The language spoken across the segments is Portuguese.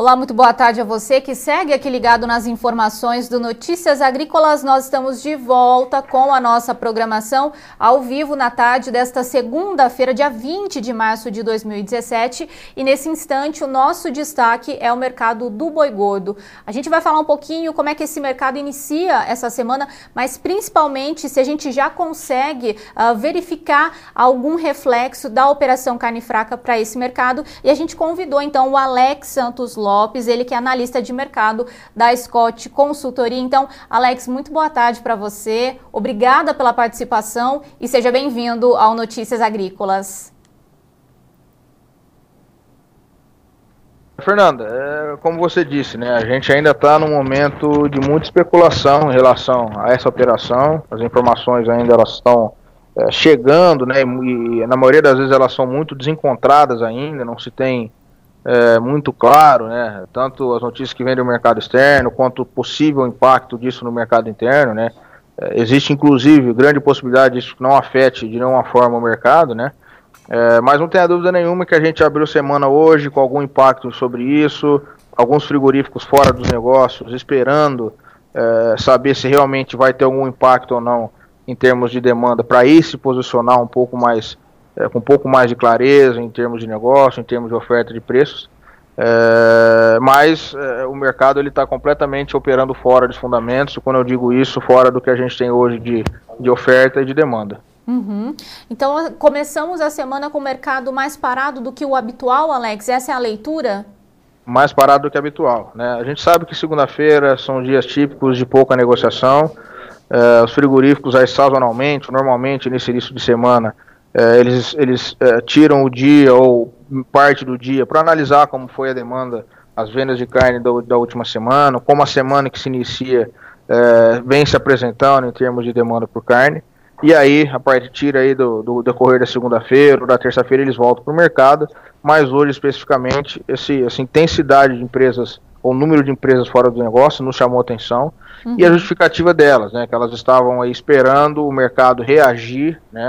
Olá, muito boa tarde a você que segue aqui ligado nas informações do Notícias Agrícolas. Nós estamos de volta com a nossa programação ao vivo na tarde desta segunda-feira, dia 20 de março de 2017. E nesse instante o nosso destaque é o mercado do boi gordo. A gente vai falar um pouquinho como é que esse mercado inicia essa semana, mas principalmente se a gente já consegue verificar algum reflexo da operação carne fraca para esse mercado. E a gente convidou então o Alex Santos Lopes, ele que é analista de mercado da Scott Consultoria. Então, Alex, muito boa tarde para você. Obrigada pela participação e seja bem-vindo ao Notícias Agrícolas. Fernanda, como você disse, né, a gente ainda está num momento de muita especulação em relação a essa operação. As informações ainda elas estão chegando, né, e na maioria das vezes elas são muito desencontradas ainda, não se tem muito claro, né, tanto as notícias que vêm do mercado externo, quanto o possível impacto disso no mercado interno, né. Existe inclusive grande possibilidade disso que não afete de nenhuma forma o mercado, né, mas não tenha dúvida nenhuma que a gente abriu semana hoje com algum impacto sobre isso, alguns frigoríficos fora dos negócios, esperando saber se realmente vai ter algum impacto ou não em termos de demanda, para ir se posicionar um pouco mais com um pouco mais de clareza em termos de negócio, em termos de oferta de preços, mas o mercado está completamente operando fora dos fundamentos, e quando eu digo isso, fora do que a gente tem hoje de oferta e de demanda. Uhum. Então, começamos a semana com o mercado mais parado do que o habitual, Alex? Essa é a leitura? Mais parado do que habitual, né? A gente sabe que segunda-feira são dias típicos de pouca negociação, os frigoríficos aí sazonalmente, normalmente nesse início de semana, eles tiram o dia ou parte do dia para analisar como foi a demanda, as vendas de carne da última semana, como a semana que se inicia vem se apresentando em termos de demanda por carne, e aí, a partir aí do decorrer da segunda-feira ou da terça-feira, eles voltam para o mercado, mas hoje especificamente essa intensidade de empresas, ou número de empresas fora do negócio nos chamou atenção, e a justificativa delas, né, que elas estavam aí esperando o mercado reagir, né,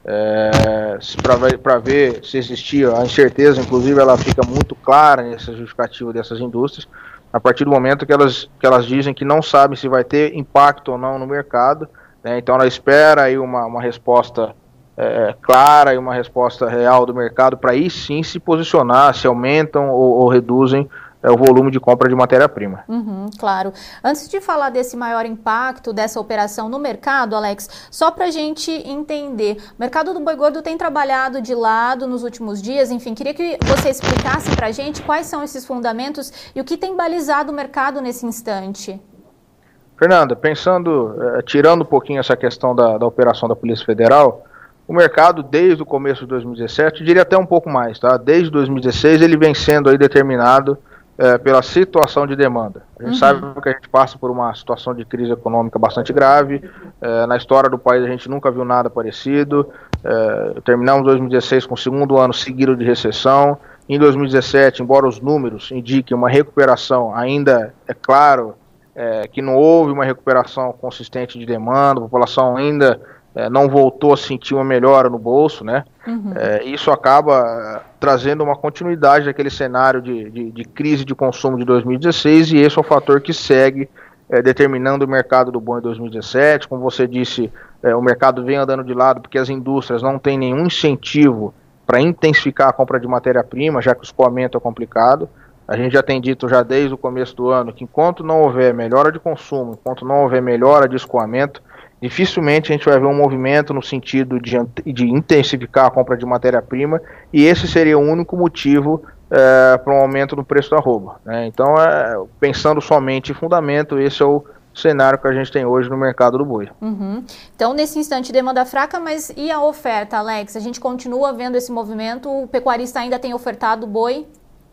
para ver se existia a incerteza. Inclusive ela fica muito clara nessa justificativa dessas indústrias, a partir do momento que elas dizem que não sabem se vai ter impacto ou não no mercado, né, então ela espera aí uma resposta clara e uma resposta real do mercado para aí sim se posicionar, se aumentam ou reduzem o volume de compra de matéria-prima. Claro. Antes de falar desse maior impacto dessa operação no mercado, Alex, só para a gente entender, o mercado do boi gordo tem trabalhado de lado nos últimos dias, enfim, queria que você explicasse para a gente quais são esses fundamentos e o que tem balizado o mercado nesse instante. Fernanda, tirando um pouquinho essa questão da operação da Polícia Federal, o mercado desde o começo de 2017, eu diria até um pouco mais, tá? Desde 2016 ele vem sendo aí determinado pela situação de demanda. A gente sabe que a gente passa por uma situação de crise econômica bastante grave, na história do país a gente nunca viu nada parecido, terminamos 2016 com o segundo ano seguido de recessão. Em 2017, embora os números indiquem uma recuperação, ainda é claro que não houve uma recuperação consistente de demanda, a população ainda não voltou a sentir uma melhora no bolso, né? Isso acaba trazendo uma continuidade daquele cenário de crise de consumo de 2016, e esse é o fator que segue determinando o mercado do boi em 2017. Como você disse, o mercado vem andando de lado porque as indústrias não têm nenhum incentivo para intensificar a compra de matéria-prima, já que o escoamento é complicado. A gente já tem dito já desde o começo do ano que enquanto não houver melhora de consumo, enquanto não houver melhora de escoamento, dificilmente a gente vai ver um movimento no sentido de intensificar a compra de matéria-prima, e esse seria o único motivo para um aumento no preço da arroba, né? Então, pensando somente em fundamento, esse é o cenário que a gente tem hoje no mercado do boi. Então, nesse instante, demanda fraca, mas e a oferta, Alex? A gente continua vendo esse movimento? O pecuarista ainda tem ofertado boi?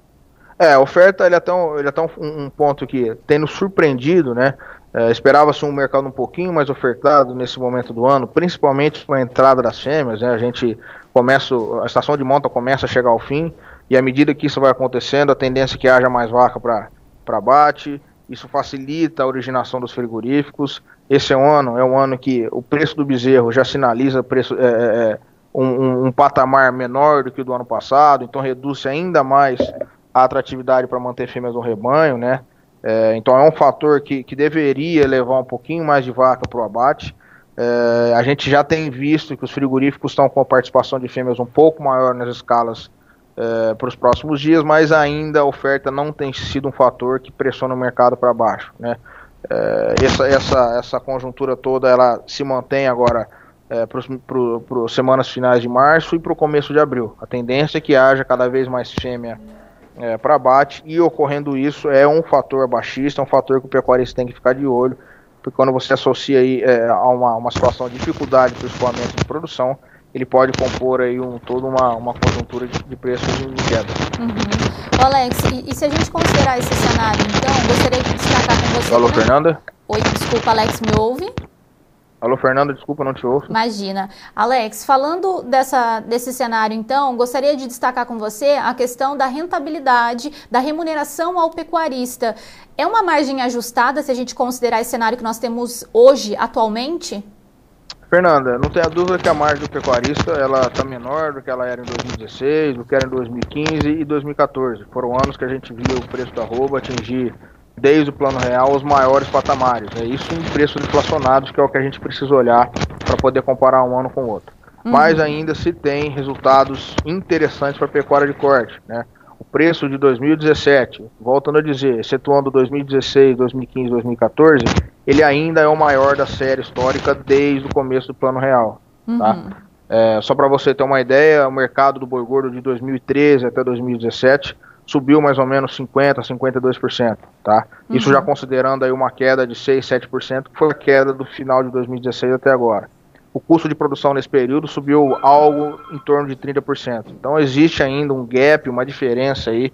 A oferta ele é até um ponto que tem nos surpreendido, né? Esperava-se um mercado um pouquinho mais ofertado nesse momento do ano, principalmente com a entrada das fêmeas, né? A estação de monta começa a chegar ao fim, e à medida que isso vai acontecendo, a tendência é que haja mais vaca para abate. Isso facilita a originação dos frigoríficos. Esse é um ano que o preço do bezerro já sinaliza um patamar menor do que o do ano passado, então reduz ainda mais a atratividade para manter fêmeas no rebanho, né? Então é um fator que deveria levar um pouquinho mais de vaca para o abate. A gente já tem visto que os frigoríficos estão com a participação de fêmeas um pouco maior nas escalas para os próximos dias, mas ainda a oferta não tem sido um fator que pressiona o mercado para baixo, né? Essa conjuntura toda ela se mantém agora para as semanas finais de março e para o começo de abril. A tendência é que haja cada vez mais fêmea para abate, e ocorrendo isso é um fator baixista, é um fator que o pecuarista tem que ficar de olho, porque quando você associa aí, a uma situação de dificuldade para o escoamento de produção, ele pode compor aí toda uma conjuntura de preços em queda. Uhum. Alex, e se a gente considerar esse cenário, então, gostaria de destacar com você... Alô, Fernanda? Oi, desculpa, Alex, me ouve? Alô, Fernanda, desculpa, não te ouço. Imagina. Alex, falando desse cenário, então, gostaria de destacar com você a questão da rentabilidade, da remuneração ao pecuarista. É uma margem ajustada se a gente considerar esse cenário que nós temos hoje, atualmente? Fernanda, não tenha dúvida que a margem do pecuarista ela está menor do que ela era em 2016, do que era em 2015 e 2014. Foram anos que a gente via o preço da arroba atingir, desde o plano real, os maiores patamares. É isso em preços inflacionados, que é o que a gente precisa olhar para poder comparar um ano com o outro. Mas ainda se tem resultados interessantes para a pecuária de corte, né? O preço de 2017, voltando a dizer, excetuando 2016, 2015, 2014, ele ainda é o maior da série histórica desde o começo do plano real. Tá? Só para você ter uma ideia, o mercado do boi gordo de 2013 até 2017 subiu mais ou menos 50% a 52%. Tá? Isso já considerando aí uma queda de 6%, 7%, que foi a queda do final de 2016 até agora. O custo de produção nesse período subiu algo em torno de 30%. Então existe ainda um gap, uma diferença aí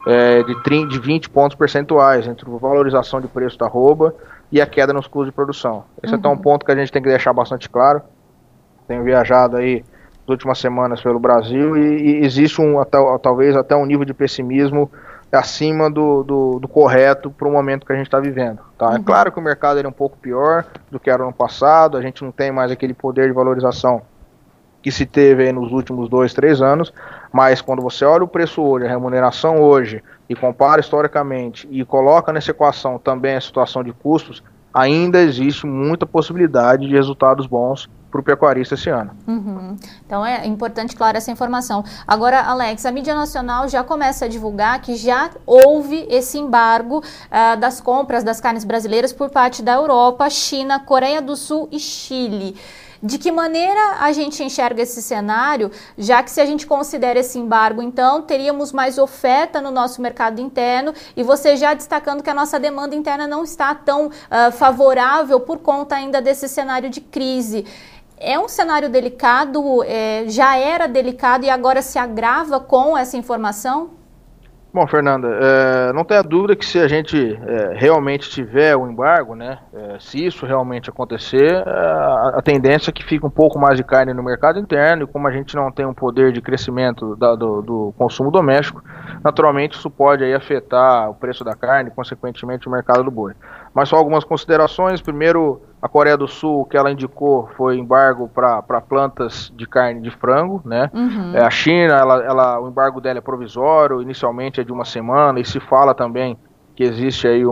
de 20 pontos percentuais entre a valorização de preço da arroba e a queda nos custos de produção. Esse é até um ponto que a gente tem que deixar bastante claro. Tenho viajado aí nas últimas semanas pelo Brasil e existe talvez até um nível de pessimismo acima do correto para o momento que a gente está vivendo. Tá? É claro que o mercado é um pouco pior do que era no passado, a gente não tem mais aquele poder de valorização que se teve aí nos últimos 2, 3 anos, mas quando você olha o preço hoje, a remuneração hoje, e compara historicamente, e coloca nessa equação também a situação de custos, ainda existe muita possibilidade de resultados bons para o pecuarista esse ano. Então é importante, claro, essa informação. Agora, Alex, a mídia nacional já começa a divulgar que já houve esse embargo das compras das carnes brasileiras por parte da Europa, China, Coreia do Sul e Chile. De que maneira a gente enxerga esse cenário, já que se a gente considera esse embargo, então, teríamos mais oferta no nosso mercado interno, e você já destacando que a nossa demanda interna não está tão favorável por conta ainda desse cenário de crise. É um cenário delicado, já era delicado e agora se agrava com essa informação? Bom, Fernanda, não tenha dúvida que se a gente realmente tiver o embargo, né, se isso realmente acontecer, a tendência é que fique um pouco mais de carne no mercado interno, e como a gente não tem um poder de crescimento do consumo doméstico, naturalmente isso pode aí afetar o preço da carne e, consequentemente, o mercado do boi. Mas só algumas considerações. Primeiro, a Coreia do Sul, o que ela indicou foi embargo para plantas de carne de frango, né? A China, o embargo dela é provisório, inicialmente é de uma semana, e se fala também que existe aí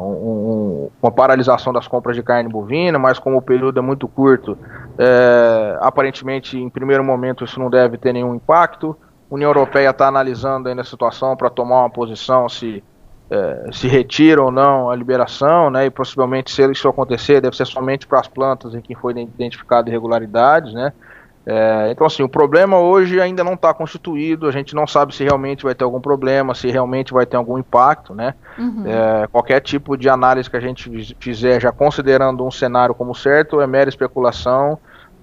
uma paralisação das compras de carne bovina, mas como o período é muito curto, aparentemente, em primeiro momento, isso não deve ter nenhum impacto. A União Europeia está analisando aí a situação para tomar uma posição se retira ou não a liberação, né, e possivelmente, se isso acontecer, deve ser somente para as plantas em que foi identificado irregularidades, né. Então, assim, o problema hoje ainda não está constituído, a gente não sabe se realmente vai ter algum problema, se realmente vai ter algum impacto, né. Qualquer tipo de análise que a gente fizer, já considerando um cenário como certo, é mera especulação,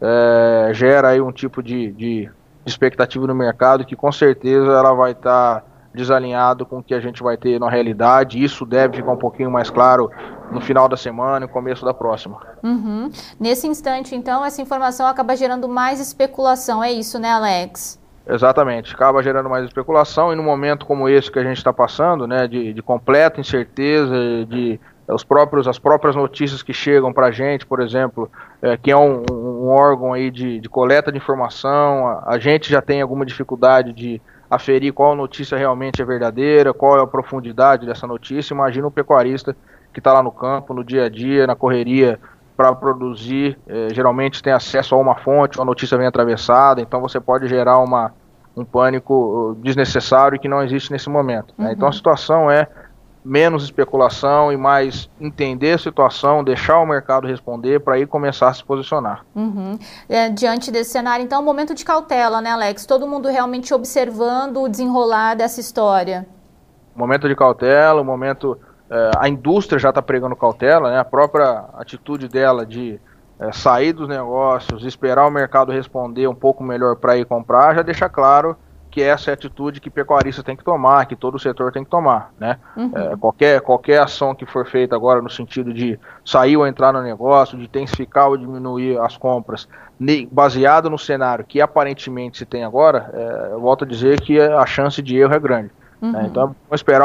gera aí um tipo de expectativa no mercado que com certeza ela vai estar desalinhado com o que a gente vai ter na realidade. Isso deve ficar um pouquinho mais claro no final da semana e no começo da próxima. Nesse instante, então, essa informação acaba gerando mais especulação, é isso, né, Alex? Exatamente, acaba gerando mais especulação, e no momento como esse que a gente está passando, né, de completa incerteza, as próprias notícias que chegam para a gente, por exemplo, que é um órgão aí de coleta de informação, a gente já tem alguma dificuldade de aferir qual notícia realmente é verdadeira, qual é a profundidade dessa notícia. Imagina um pecuarista que está lá no campo, no dia a dia, na correria, para produzir, geralmente tem acesso a uma fonte, uma notícia vem atravessada, então você pode gerar um pânico desnecessário que não existe nesse momento. Né? Então a situação é menos especulação e mais entender a situação, deixar o mercado responder para aí começar a se posicionar. Diante desse cenário, então, um momento de cautela, né, Alex? Todo mundo realmente observando o desenrolar dessa história. Momento de cautela, a indústria já está pregando cautela, né? A própria atitude dela de sair dos negócios, esperar o mercado responder um pouco melhor para ir comprar, já deixa claro que essa é a atitude que pecuarista tem que tomar, que todo o setor tem que tomar, né? Qualquer ação que for feita agora no sentido de sair ou entrar no negócio, de intensificar ou diminuir as compras, baseado no cenário que aparentemente se tem agora, eu volto a dizer que a chance de erro é grande. Né? Então vamos esperar.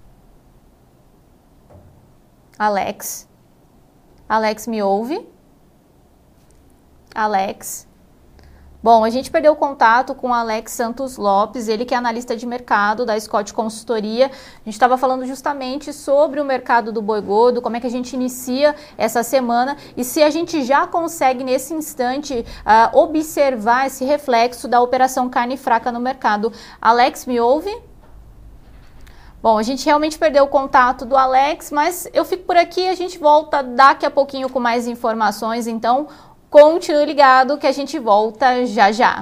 Alex, me ouve? Alex? Bom, a gente perdeu o contato com o Alex Santos Lopes, ele que é analista de mercado da Scott Consultoria. A gente estava falando justamente sobre o mercado do boi gordo, como é que a gente inicia essa semana e se a gente já consegue nesse instante observar esse reflexo da operação carne fraca no mercado. Alex, me ouve? Bom, a gente realmente perdeu o contato do Alex, mas eu fico por aqui e a gente volta daqui a pouquinho com mais informações, então continue ligado que a gente volta já já.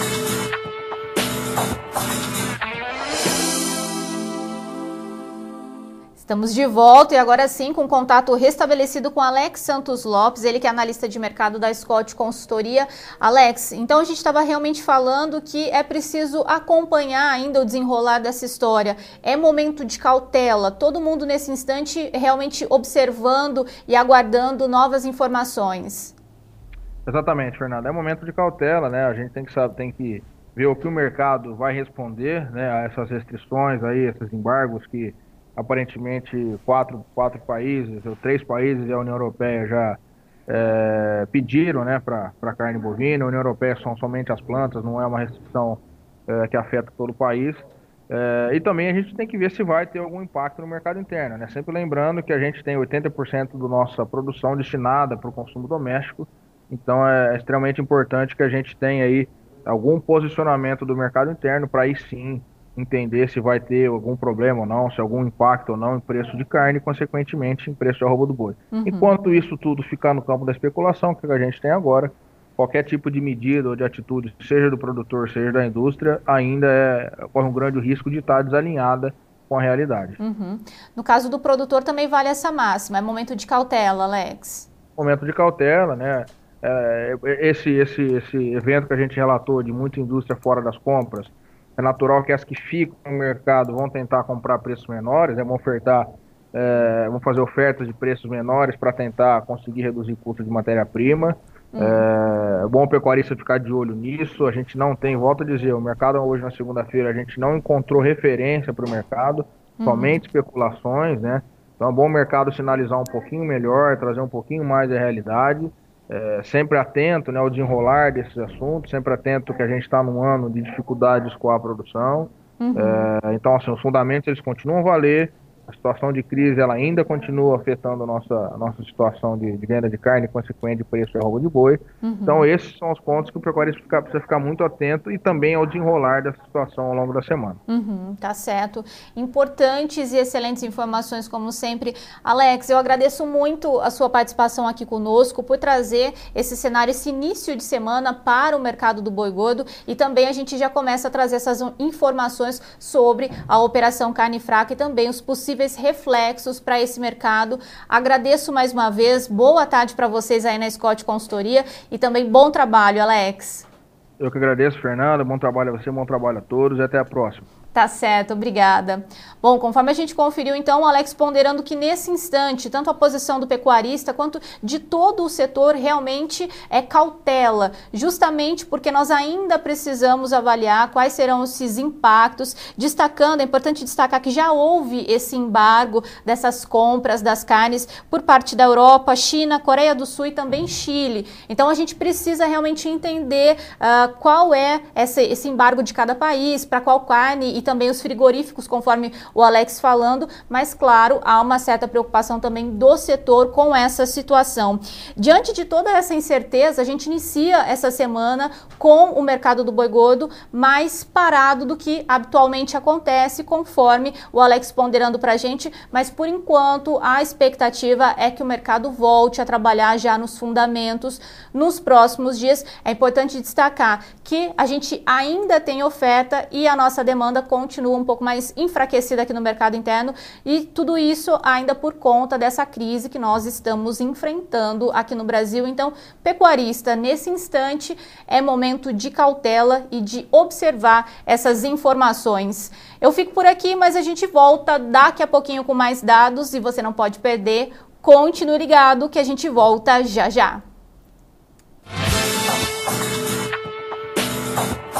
Estamos de volta e agora sim com contato restabelecido com Alex Santos Lopes, ele que é analista de mercado da Scott Consultoria. Alex, então a gente estava realmente falando que é preciso acompanhar ainda o desenrolar dessa história. É momento de cautela, todo mundo nesse instante realmente observando e aguardando novas informações. Exatamente, Fernanda. É momento de cautela, né? A gente tem que ver o que o mercado vai responder, né, a essas restrições aí, esses embargos que aparentemente quatro países, ou 3 países e a União Europeia já pediram, né, para carne bovina. A União Europeia são somente as plantas, não é uma restrição que afeta todo o país. E também a gente tem que ver se vai ter algum impacto no mercado interno, né? Sempre lembrando que a gente tem 80% da nossa produção destinada para o consumo doméstico, então é extremamente importante que a gente tenha aí algum posicionamento do mercado interno para aí sim entender se vai ter algum problema ou não, se algum impacto ou não em preço de carne e, consequentemente, em preço de arroba do boi. Enquanto isso tudo ficar no campo da especulação, que a gente tem agora, qualquer tipo de medida ou de atitude, seja do produtor, seja da indústria, ainda corre um grande risco de estar desalinhada com a realidade. No caso do produtor também vale essa máxima, é momento de cautela, Alex? Momento de cautela, né? Esse evento que a gente relatou de muita indústria fora das compras, é natural que as que ficam no mercado vão tentar comprar preços menores, vão fazer ofertas de preços menores para tentar conseguir reduzir o custo de matéria-prima. É bom o pecuarista ficar de olho nisso. A gente não tem, volto a dizer, o mercado hoje na segunda-feira a gente não encontrou referência para o mercado, somente especulações, né? Então é bom o mercado sinalizar um pouquinho melhor, trazer um pouquinho mais da realidade. Sempre atento, né, ao desenrolar desses assuntos, sempre atento que a gente está num ano de dificuldades com a produção. Então, assim, os fundamentos eles continuam a valer, a situação de crise ela ainda continua afetando a nossa situação de venda de carne, consequente de preço de arroba de boi. Então, esses são os pontos que o pecuarista precisa ficar muito atento e também ao desenrolar dessa situação ao longo da semana. Tá certo. Importantes e excelentes informações, como sempre. Alex, eu agradeço muito a sua participação aqui conosco, por trazer esse cenário, esse início de semana para o mercado do boi gordo, e também a gente já começa a trazer essas informações sobre a operação carne fraca e também os possíveis reflexos para esse mercado. Agradeço mais uma vez, boa tarde para vocês aí na Scott Consultoria e também bom trabalho, Alex. Eu que agradeço, Fernanda, bom trabalho a você, bom trabalho a todos e até a próxima. Tá certo, obrigada. Bom, conforme a gente conferiu, então, o Alex ponderando que nesse instante, tanto a posição do pecuarista quanto de todo o setor realmente é cautela, justamente porque nós ainda precisamos avaliar quais serão esses impactos, destacando, é importante destacar que já houve esse embargo dessas compras das carnes por parte da Europa, China, Coreia do Sul e também Chile. Então, a gente precisa realmente entender qual é esse embargo de cada país, para qual carne e também os frigoríficos, conforme o Alex falando, mas claro, há uma certa preocupação também do setor com essa situação. Diante de toda essa incerteza, a gente inicia essa semana com o mercado do boi gordo mais parado do que habitualmente acontece, conforme o Alex ponderando para a gente, mas por enquanto a expectativa é que o mercado volte a trabalhar já nos fundamentos nos próximos dias. É importante destacar que a gente ainda tem oferta e a nossa demanda continua um pouco mais enfraquecida aqui no mercado interno, e tudo isso ainda por conta dessa crise que nós estamos enfrentando aqui no Brasil. Então, pecuarista, nesse instante é momento de cautela e de observar essas informações. Eu fico por aqui, mas a gente volta daqui a pouquinho com mais dados e você não pode perder. Continue ligado que a gente volta já já.